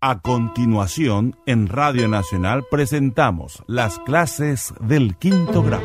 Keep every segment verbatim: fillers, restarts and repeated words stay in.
A continuación, en Radio Nacional presentamos las clases del quinto grado.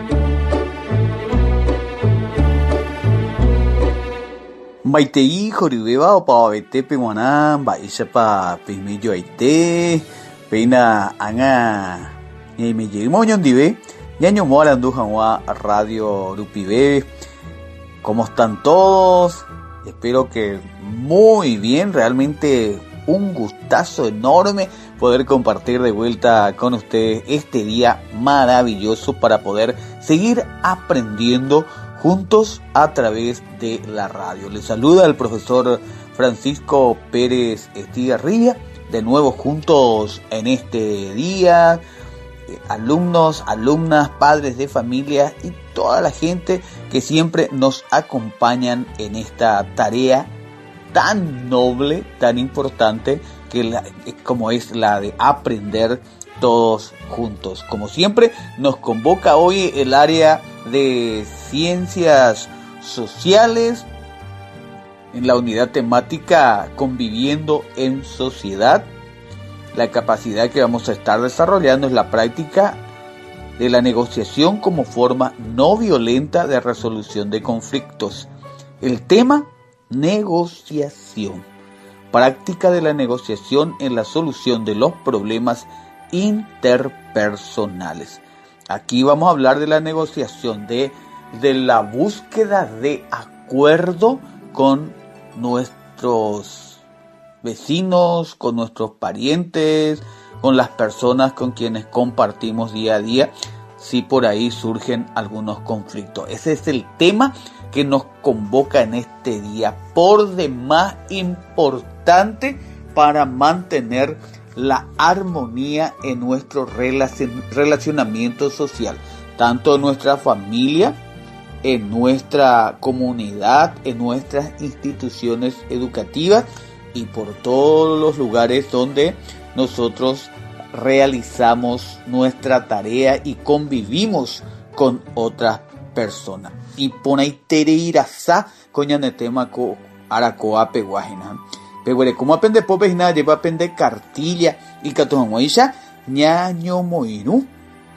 Maitei joribeba o pavete peguaná baisha pa pimillo aite peina anga ni me lleguimo ñondive ñaño mola andujanwa Radio Rupibe. ¿Cómo están todos? Espero que muy bien, realmente un gustazo enorme poder compartir de vuelta con ustedes este día maravilloso para poder seguir aprendiendo juntos a través de la radio. Les saluda el profesor Francisco Pérez Estigarribia, de nuevo juntos en este día, eh, alumnos, alumnas, padres de familia y toda la gente que siempre nos acompañan en esta tarea tan noble, tan importante que la, como es la de aprender todos juntos. Como siempre, nos convoca hoy el área de Ciencias Sociales en la unidad temática Conviviendo en Sociedad. La capacidad que vamos a estar desarrollando es la práctica de la negociación como forma no violenta de resolución de conflictos. El tema: negociación. Práctica de la negociación en la solución de los problemas interpersonales. Aquí vamos a hablar de la negociación, de, de la búsqueda de acuerdo con nuestros vecinos, con nuestros parientes, con las personas con quienes compartimos día a día, si por ahí surgen algunos conflictos. Ese es el tema que nos convoca en este día, por demás importante para mantener la armonía en nuestro relacionamiento social, tanto en nuestra familia, en nuestra comunidad, en nuestras instituciones educativas y por todos los lugares donde nosotros realizamos nuestra tarea y convivimos con otras personas. Y pon ahí tereirasa coñanetema co aracoa peguajina. Pero como aprende popejina lleva aprende cartilla y catomoisha ñaño moinu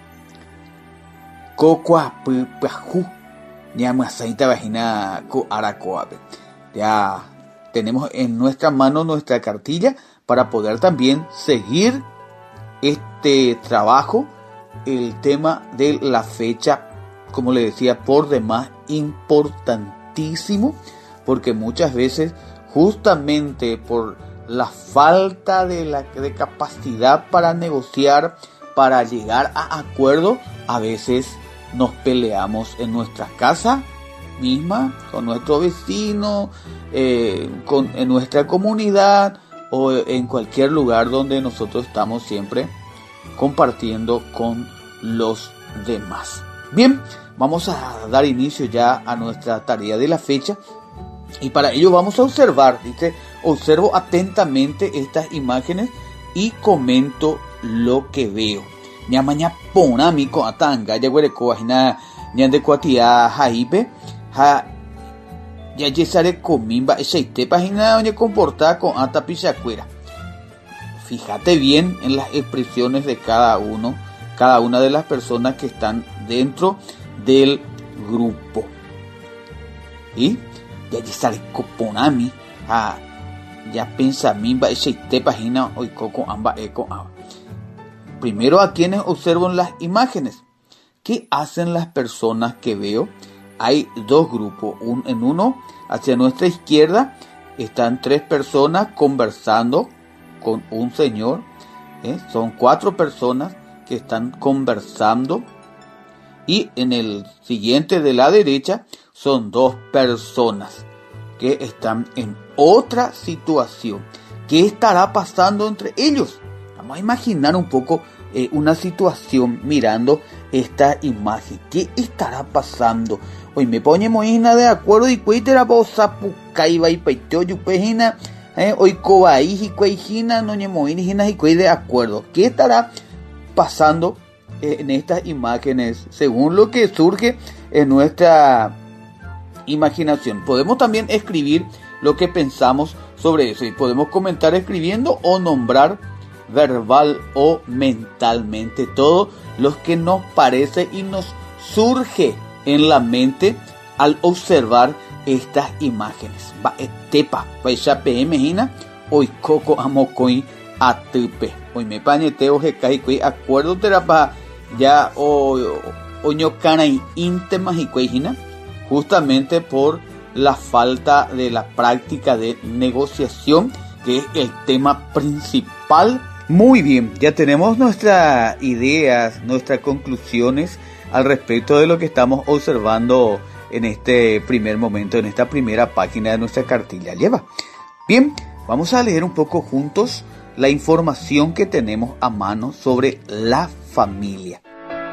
cocoa paju ñama aceita vagina co aracoa. Ya tenemos en nuestra mano nuestra cartilla para poder también seguir este trabajo, el tema de la fecha, como le decía, por demás importantísimo, porque muchas veces justamente por la falta de, la, de capacidad para negociar, para llegar a acuerdo, a veces nos peleamos en nuestra casa misma, con nuestro vecino, eh, con, en nuestra comunidad o en cualquier lugar donde nosotros estamos siempre compartiendo con los demás. Bien, vamos a dar inicio ya a nuestra tarea de la fecha y para ello vamos a observar, dice, observo atentamente estas imágenes y comento lo que veo. Ñamaña pona mi con atanga, ya huele coajina, ñande cuatia jaipe, ja ya yesare comimba aceite página donde comporta con ata pichacuera. Fíjate bien en las expresiones de cada uno, cada una de las personas que están dentro del grupo. Y ya yesare coponami, ja ya pensa mimba aceite página hoy coco amba eco. Primero, a quienes observo en las imágenes. ¿Qué hacen las personas que veo? Hay dos grupos. Un, en uno, hacia nuestra izquierda, están tres personas conversando con un señor. ¿eh? Son cuatro personas que están conversando. Y en el siguiente de la derecha, son dos personas que están en otra situación. ¿Qué estará pasando entre ellos? Vamos a imaginar un poco eh, una situación mirando esta imagen. ¿Qué estará pasando? Hoy me ponemos de acuerdo y cuítera bosa pucaiba y paiteo yupejina. Hoy cobaí y cuejina no ñemoinijina y cuide de acuerdo. ¿Qué estará pasando eh, en estas imágenes según lo que surge en nuestra imaginación? Podemos también escribir lo que pensamos sobre eso y podemos comentar escribiendo o nombrar verbal o mentalmente todo lo que nos parece y nos surge en la mente al observar estas imágenes. Va etepa, va chape mejina, hoy coco amokoi atupe. Hoy me pañeteo que cae acuerdo terapa ya o oñocana y íntemas y cuejina, justamente por la falta de la práctica de negociación, que es el tema principal. Muy bien, ya tenemos nuestras ideas, nuestras conclusiones al respecto de lo que estamos observando en este primer momento, en esta primera página de nuestra cartilla lleva. Bien, vamos a leer un poco juntos la información que tenemos a mano sobre la familia.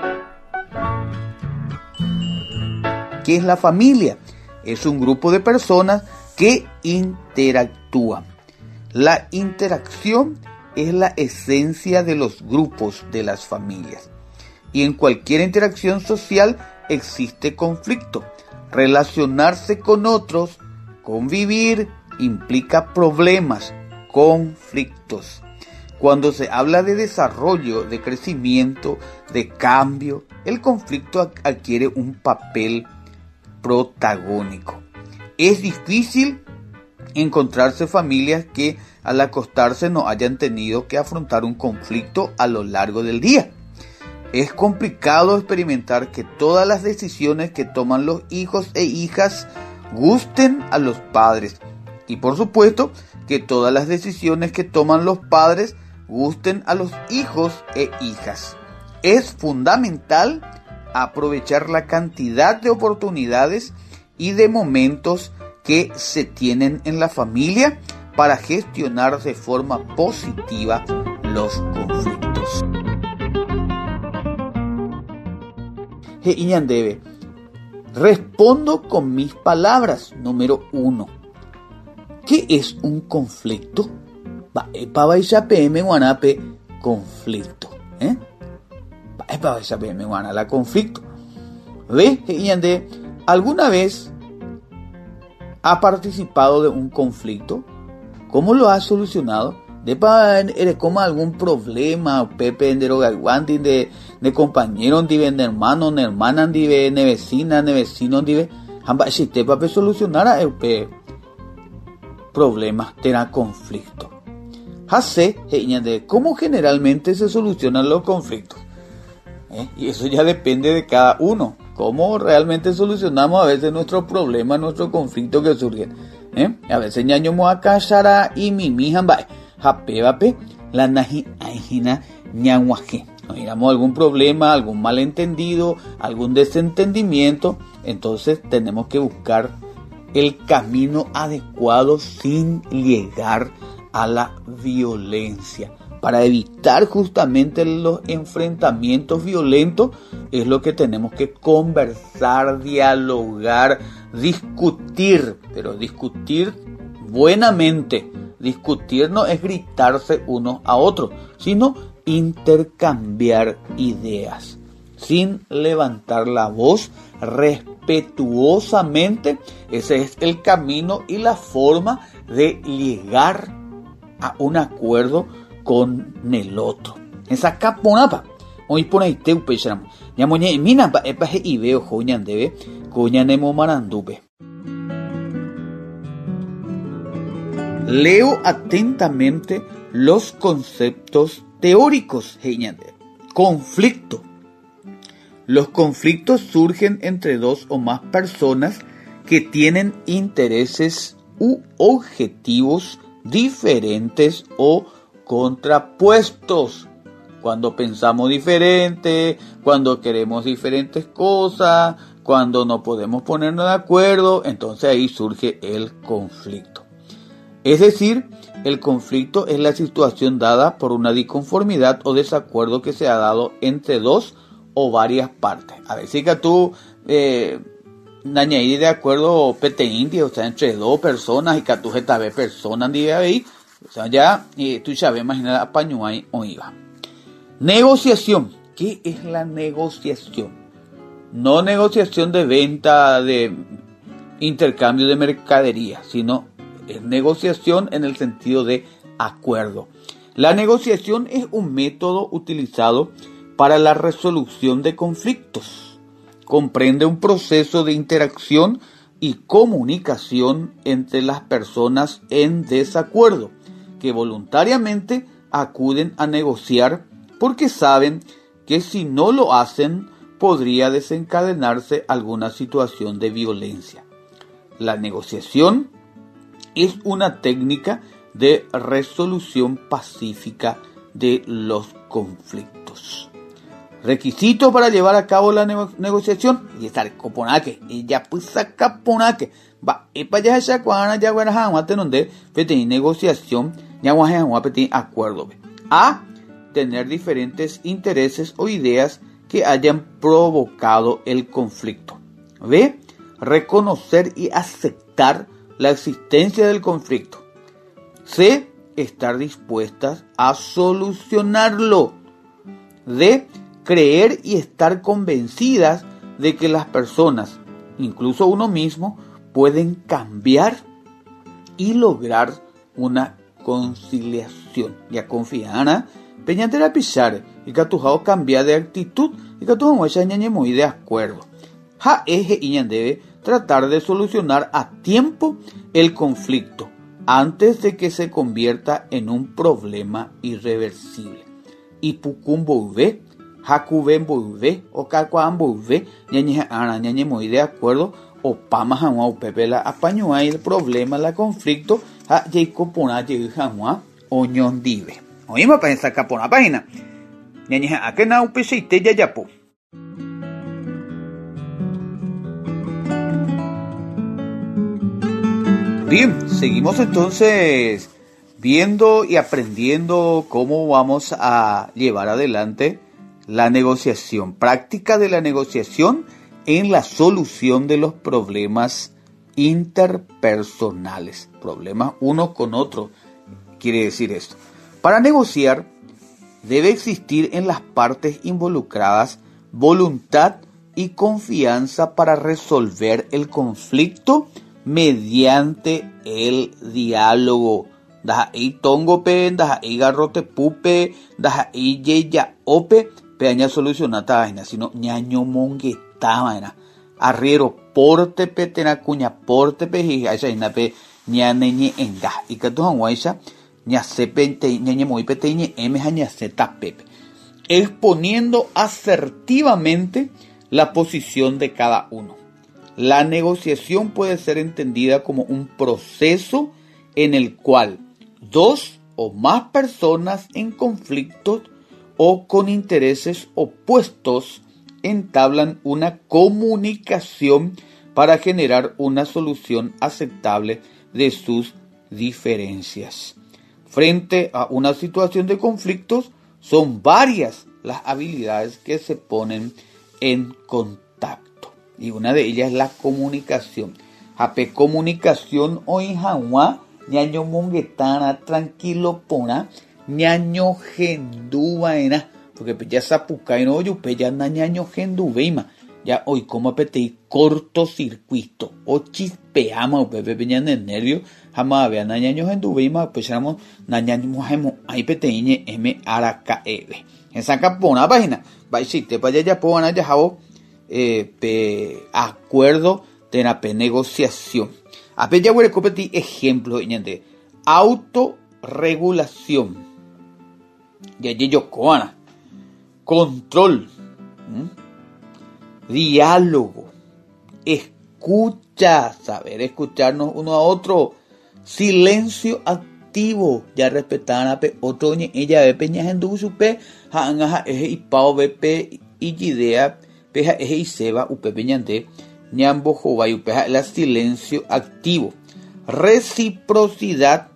¿Qué es la familia? Es un grupo de personas que interactúan. La interacción es la esencia de los grupos de las familias. Y en cualquier interacción social existe conflicto. Relacionarse con otros, convivir, implica problemas, conflictos. Cuando se habla de desarrollo, de crecimiento, de cambio, el conflicto adquiere un papel protagónico. Es difícil encontrarse familias que al acostarse no hayan tenido que afrontar un conflicto a lo largo del día. Es complicado experimentar que todas las decisiones que toman los hijos e hijas gusten a los padres. Y por supuesto que todas las decisiones que toman los padres gusten a los hijos e hijas. Es fundamental aprovechar la cantidad de oportunidades y de momentos que se tienen en la familia para gestionar de forma positiva los conflictos. Debe. Respondo con mis palabras. Número uno. ¿Qué es un conflicto? Para P M Guanape, conflicto. ¿Eh? Para P M Guanape, conflicto. ¿Ve? ¿Alguna vez ha participado de un conflicto? ¿Cómo lo ha solucionado? De pa eres como algún problema, Pepe en de de de compañero, de hermano, de hermana, de vecina, de vecino, de hamba si te pa solucionar a pe problemas, tendrá conflicto. Hace de cómo generalmente se solucionan los conflictos. ¿Eh? Y eso ya depende de cada uno. Cómo realmente solucionamos a veces nuestros problemas, nuestros conflictos que surgen. ¿Eh? A veces ñaño a cachara y mimi hamba jape vape la naji aijina ñanguaje. Nos miramos algún problema, algún malentendido, algún desentendimiento, entonces tenemos que buscar el camino adecuado sin llegar a la violencia. Para evitar justamente los enfrentamientos violentos es lo que tenemos que conversar, dialogar, discutir, pero discutir buenamente. Discutir no es gritarse unos a otros, sino intercambiar ideas, sin levantar la voz, respetuosamente. Ese es el camino y la forma de llegar a un acuerdo con el otro. Esa caponapa, hoy por ahí te upechamos. Ya moñe mina pa epaje y veo joñan debe, coñanemo marandupe. Leo atentamente los conceptos teóricos. Conflicto. Los conflictos surgen entre dos o más personas que tienen intereses u objetivos diferentes o contrapuestos. Cuando pensamos diferente, cuando queremos diferentes cosas, cuando no podemos ponernos de acuerdo, entonces ahí surge el conflicto. Es decir, el conflicto es la situación dada por una disconformidad o desacuerdo que se ha dado entre dos o varias partes. A veces que tú eh, añadir de acuerdo pete indio, o sea, entre dos personas y que tú ves personas de ahí, o sea, ya eh, tú sabes imaginar a pañuay o iba. Negociación. ¿Qué es la negociación? No negociación de venta, de intercambio de mercadería, sino es negociación en el sentido de acuerdo. La negociación es un método utilizado para la resolución de conflictos. Comprende un proceso de interacción y comunicación entre las personas en desacuerdo, que voluntariamente acuden a negociar porque saben que si no lo hacen podría desencadenarse alguna situación de violencia. La negociación es una técnica de resolución pacífica de los conflictos. Requisito para llevar a cabo la nego- negociación y estar coponaque y ya pues saca ponaque va y para allá ya cuana ya bueno ha donde pete negociación ya guaje pete acuerdo a tener diferentes intereses o ideas que hayan provocado el conflicto. B. Reconocer y aceptar la existencia del conflicto. C. Estar dispuestas a solucionarlo. D. Creer y estar convencidas de que las personas, incluso uno mismo, pueden cambiar y lograr una conciliación. Ya confiana, peñante la pisar y que tu jao cambia de actitud y que tu muecha ñañe muy de acuerdo. Ja eje y debe tratar de solucionar a tiempo el conflicto antes de que se convierta en un problema irreversible. Y pucum volve, jacuben volve, o cacuan volve, ñañe ana ñañe muy de acuerdo, o pama jamua o pepe la apañoa el problema, la conflicto, ja jacob pona ye jamua o ñondive. Oímos para sacar por una página. Ñañe a que na upe se te ya yapo. Bien, seguimos entonces viendo y aprendiendo cómo vamos a llevar adelante la negociación, práctica de la negociación en la solución de los problemas interpersonales, problemas uno con otro, quiere decir esto. Para negociar debe existir en las partes involucradas voluntad y confianza para resolver el conflicto mediante el diálogo. Daja i tongo pe, daja i garrote pupe, daja i yeya ope, peaña solucionata vaina, sino ñaño mongueta vaina. Arriero porte pe tena cuña porte pe y esa ina pe ñane ñe enga. Y que tu hanguaisa ña sepe te ñañe muy pe te ñe eme ña seta pepe. Exponiendo asertivamente la posición de cada uno. La negociación puede ser entendida como un proceso en el cual dos o más personas en conflictos o con intereses opuestos entablan una comunicación para generar una solución aceptable de sus diferencias. Frente a una situación de conflictos, son varias las habilidades que se ponen en contacto. Y una de ellas es la comunicación. Jape comunicación hoy jaua, ñaño monguetana, tranquilo pona, ñaño gendú vaina, porque ya sapuca y no yupe ya na ñaño gendú veima, ya hoy como apetí cortocircuito, o chispeama, o pepe peñan en nervio, jamás vean na ñaño gendú veima, pues éramos na ñaño mojemo, ahí peteñe m aracaebe. En saca pona página, va y si te vaya ya po van a jabo. Eh, pe, acuerdo de la pe negociación. A pe ya voy a competir ejemplos de autorregulación. Ya yo coana. Control. ¿Mm? Diálogo. Escucha. Saber escucharnos uno a otro. Silencio activo. Ya respetar a pe otro ella ve peñas en du su pe. Hanga eje y pao ve pe y idea. Peja eje y seba upe ñante ñambo jova y upeja la silencio activo, reciprocidad,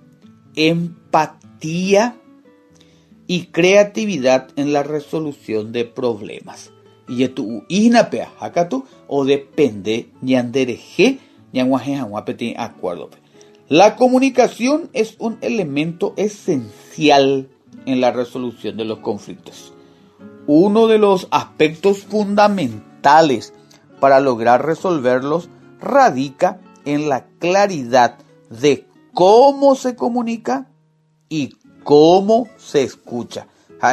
empatía y creatividad en la resolución de problemas. Y tu ina pea acá tú o depende ñandereje ñanguaje aguapete acuerdo. La comunicación es un elemento esencial en la resolución de los conflictos. Uno de los aspectos fundamentales para lograr resolverlos radica en la claridad de cómo se comunica y cómo se escucha.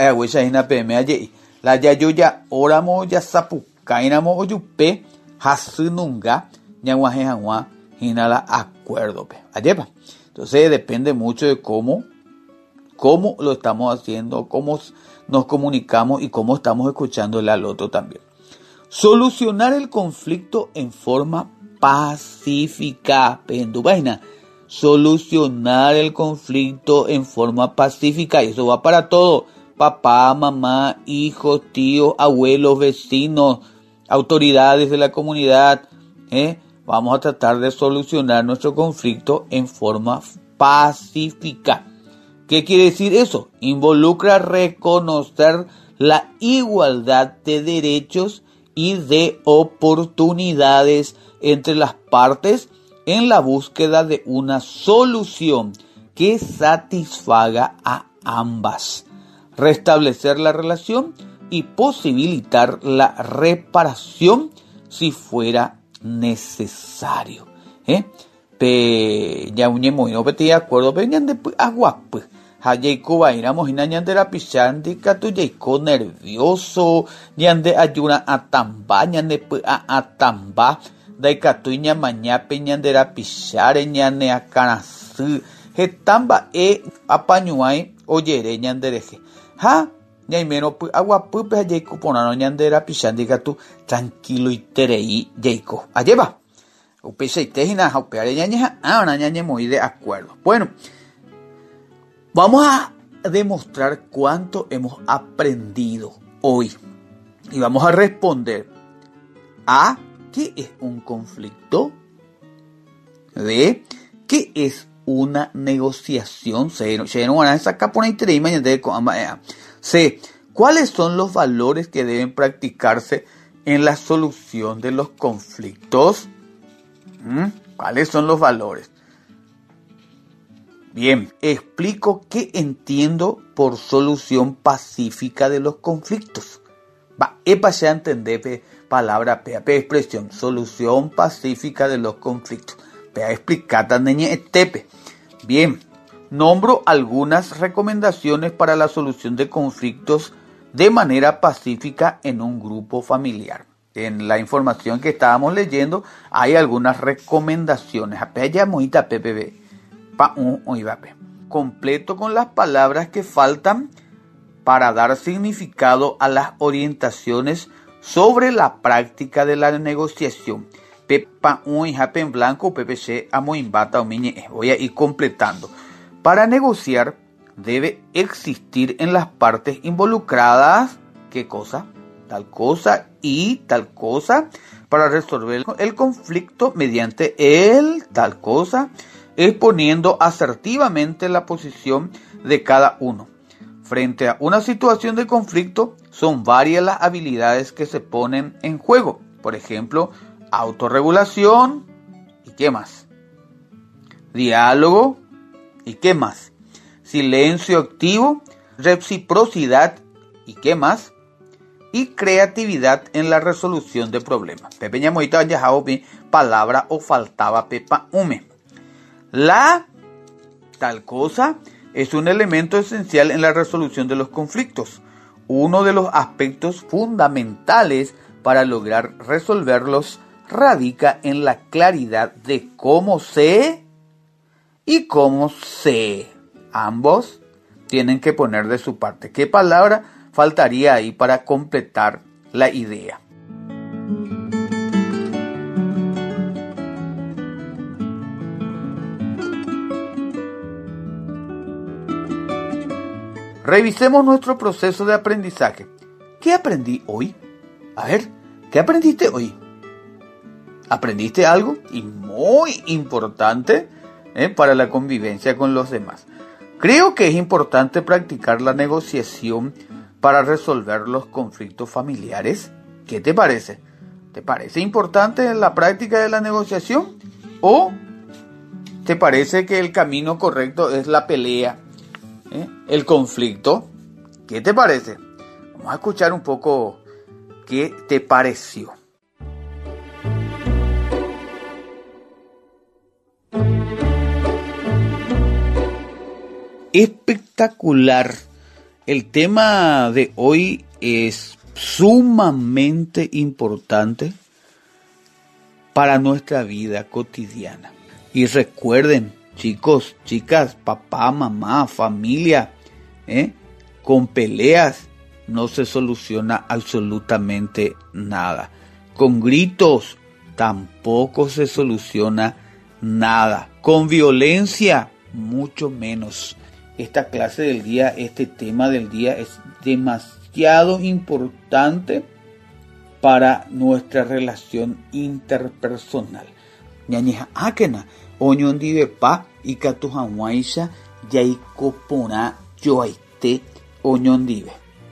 La yayoya oramo ya sapucainamo oyupe hasununga ñaguaje jagua hinala acuerdo pe. Ayepa. Entonces depende mucho de cómo, cómo lo estamos haciendo, cómo nos comunicamos y cómo estamos escuchándole al otro también. Solucionar el conflicto en forma pacífica. Pendubaina. Solucionar el conflicto en forma pacífica. Y eso va para todo. Papá, mamá, hijos, tíos, abuelos, vecinos, autoridades de la comunidad. ¿eh? Vamos a tratar de solucionar nuestro conflicto en forma pacífica. ¿Qué quiere decir eso? Involucra reconocer la igualdad de derechos y de oportunidades entre las partes en la búsqueda de una solución que satisfaga a ambas. Restablecer la relación y posibilitar la reparación si fuera necesario. ¿Eh? Pe ya uñemo no pete de acuerdo pe ñande agua pues Hayeko bairamos ina ñande la pichandi katu yeiko nervioso ñande ayuna atamba ñande pe a atamba dai katu ñama ñape ñande la pichare ñande akarasu hetamba e apañuai oyere ñande reje ha ñai menos pe agua pe hayeko ponano ñande la pichandi katu tranquilo y terei yeiko ayeba. Muy de acuerdo. Bueno, vamos a demostrar cuánto hemos aprendido hoy y vamos a responder a ¿qué es un conflicto? B, ¿qué es una negociación? C, ¿cuáles son los valores que deben practicarse en la solución de los conflictos? ¿Cuáles son los valores? Bien, explico qué entiendo por solución pacífica de los conflictos. Va, epa se entender pe, palabra pe, pe expresión, solución pacífica de los conflictos. Pe explicata neñe estepe. Bien, nombro algunas recomendaciones para la solución de conflictos de manera pacífica en un grupo familiar. En la información que estábamos leyendo hay algunas recomendaciones. Completo con las palabras que faltan para dar significado a las orientaciones sobre la práctica de la negociación. En blanco, voy a ir completando. Para negociar debe existir en las partes involucradas, ¿qué cosa? Tal cosa y tal cosa para resolver el conflicto mediante el tal cosa, exponiendo asertivamente la posición de cada uno. Frente a una situación de conflicto, son varias las habilidades que se ponen en juego. Por ejemplo, autorregulación y ¿qué más? Diálogo y ¿qué más? Silencio activo, reciprocidad y ¿qué más? Y creatividad en la resolución de problemas. Pepe ñamoita yajao mi palabra o faltaba pepa ume. La tal cosa es un elemento esencial en la resolución de los conflictos. Uno de los aspectos fundamentales para lograr resolverlos radica en la claridad de cómo se y cómo se. Ambos tienen que poner de su parte. ¿Qué palabra faltaría ahí para completar la idea? Revisemos nuestro proceso de aprendizaje. ¿Qué aprendí hoy? A ver, ¿qué aprendiste hoy? ¿Aprendiste algo? Y muy importante ¿eh? para la convivencia con los demás. Creo que es importante practicar la negociación para resolver los conflictos familiares. ¿Qué te parece? ¿Te parece importante la práctica de la negociación? ¿O te parece que el camino correcto es la pelea, ¿eh? el conflicto? ¿Qué te parece? Vamos a escuchar un poco qué te pareció. espectacular. El tema de hoy es sumamente importante para nuestra vida cotidiana. Y recuerden, chicos, chicas, papá, mamá, familia, ¿eh? con peleas no se soluciona absolutamente nada. Con gritos tampoco se soluciona nada. Con violencia, mucho menos. Esta clase del día, este tema del día es demasiado importante para nuestra relación interpersonal. Ñañeja akena, oñon divepa y catujahuaisha yaicopona yoaite oñon dive.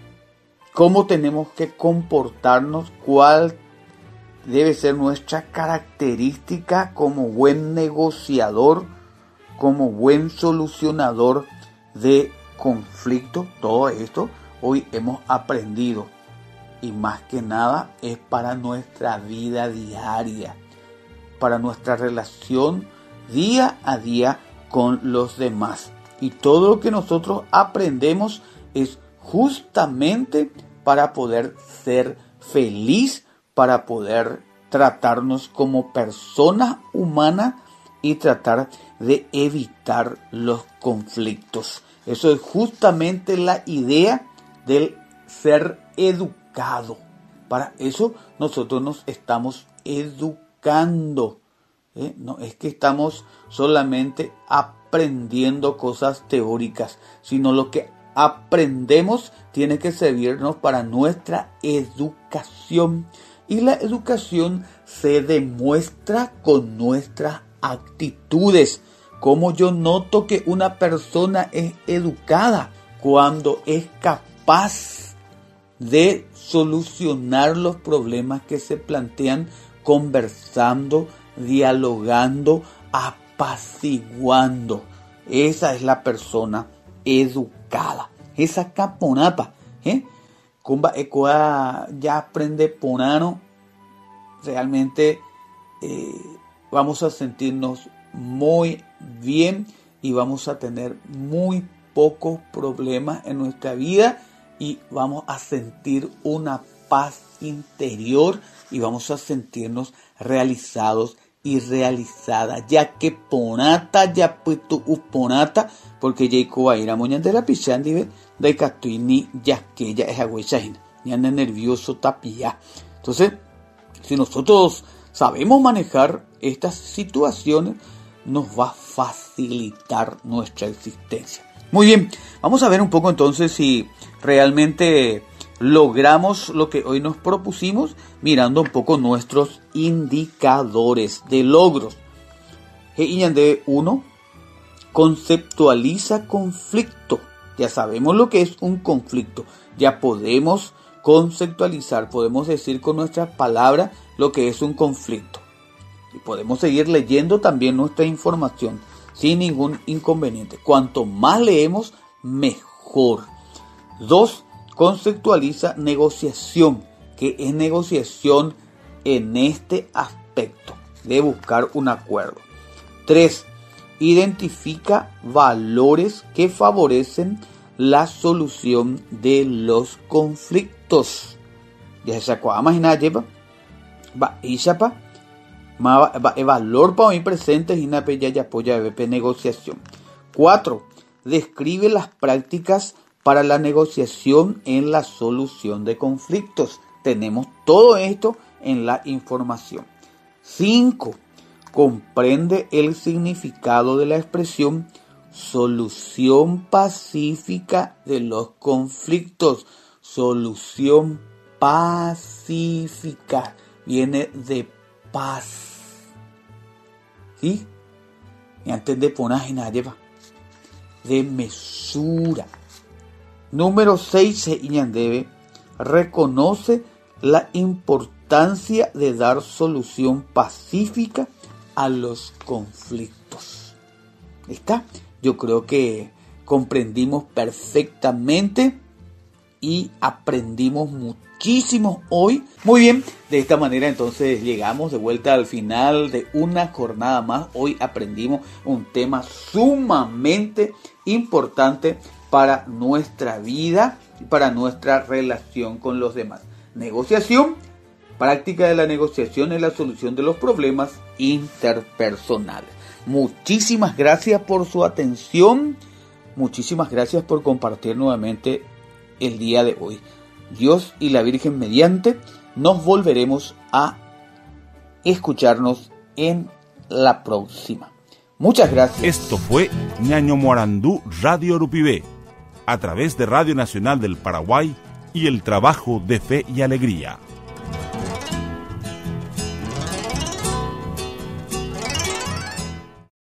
¿Cómo tenemos que comportarnos? ¿Cuál debe ser nuestra característica como buen negociador, como buen solucionador de conflictos? Todo esto hoy hemos aprendido y más que nada es para nuestra vida diaria, para nuestra relación día a día con los demás. Y todo lo que nosotros aprendemos es justamente para poder ser feliz, para poder tratarnos como personas humanas y tratar de evitar los conflictos. Eso es justamente la idea del ser educado. Para eso nosotros nos estamos educando. ¿eh? No es que estamos solamente aprendiendo cosas teóricas, sino lo que aprendemos tiene que servirnos para nuestra educación. Y la educación se demuestra con nuestras actitudes. Como yo noto que una persona es educada cuando es capaz de solucionar los problemas que se plantean conversando, dialogando, apaciguando. Esa es la persona educada. Esa caponapa, ¿eh? Kumba ecoa ya aprende ponano. Realmente eh, vamos a sentirnos muy bien y vamos a tener muy pocos problemas en nuestra vida y vamos a sentir una paz interior y vamos a sentirnos realizados y realizada, ya que ponata ya puesto uponata, porque Jacob va a ir a moñan de la pichandive de catuini ya que ella es agüechajina, ni anda nervioso tapia. Entonces, si nosotros sabemos manejar estas situaciones, nos va a facilitar nuestra existencia. Muy bien, vamos a ver un poco entonces si realmente logramos lo que hoy nos propusimos, mirando un poco nuestros indicadores de logros. de uno, conceptualiza conflicto. Ya sabemos lo que es un conflicto. Ya podemos conceptualizar, podemos decir con nuestras palabras lo que es un conflicto. Y podemos seguir leyendo también nuestra información sin ningún inconveniente. Cuanto más leemos, mejor. Dos, conceptualiza negociación. ¿Qué es negociación en este aspecto? De buscar un acuerdo. Tres, identifica valores que favorecen la solución de los conflictos. Ya se acuerda, imagina, lleva, va, y chapa, va, el valor para mí presente y una ya ya apoya de negociación. Cuatro, describe las prácticas para la negociación en la solución de conflictos. Tenemos todo esto en la información. Cinco, comprende el significado de la expresión solución pacífica de los conflictos. Solución pacífica viene de paz. ¿Sí? Y antes de poner nadie de mesura. Número seis, se debe reconoce la importancia de dar solución pacífica a los conflictos. ¿Está? Yo creo que comprendimos perfectamente y aprendimos muchísimo hoy. Muy bien, de esta manera entonces llegamos de vuelta al final de una jornada más. Hoy aprendimos un tema sumamente importante para nuestra vida y para nuestra relación con los demás. Negociación, práctica de la negociación es la solución de los problemas interpersonales. Muchísimas gracias por su atención. Muchísimas gracias por compartir nuevamente el día de hoy. Dios y la Virgen mediante, nos volveremos a escucharnos en la próxima. Muchas gracias. Esto fue Ñaño Morandú Radio Rupibé, a través de Radio Nacional del Paraguay y el trabajo de fe y alegría.